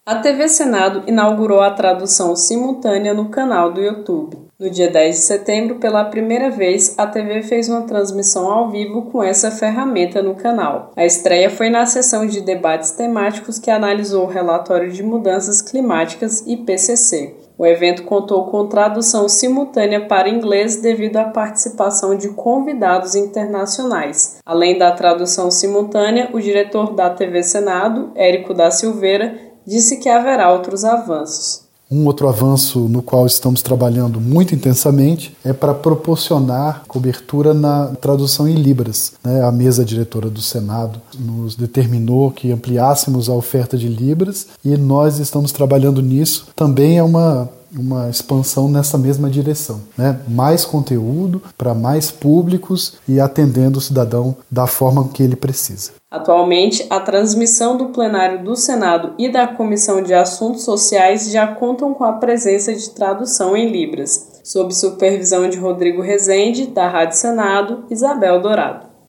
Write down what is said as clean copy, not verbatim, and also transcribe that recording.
A TV Senado inaugurou a tradução simultânea no canal do YouTube. No dia 10 de setembro, pela primeira vez, a TV fez uma transmissão ao vivo com essa ferramenta no canal. A estreia foi na sessão de debates temáticos que analisou o relatório de mudanças climáticas IPCC. O evento contou com tradução simultânea para inglês devido à participação de convidados internacionais. Além da tradução simultânea, o diretor da TV Senado, Érico da Silveira, disse que haverá outros avanços. Um outro avanço no qual estamos trabalhando muito intensamente é para proporcionar cobertura na tradução em Libras. A mesa diretora do Senado nos determinou que ampliássemos a oferta de Libras e nós estamos trabalhando nisso. Também é uma expansão nessa mesma direção. Mais conteúdo para mais públicos e atendendo o cidadão da forma que ele precisa. Atualmente, a transmissão do plenário do Senado e da Comissão de Assuntos Sociais já contam com a presença de tradução em Libras, sob supervisão de Rodrigo Rezende, da Rádio Senado, Isabel Dourado.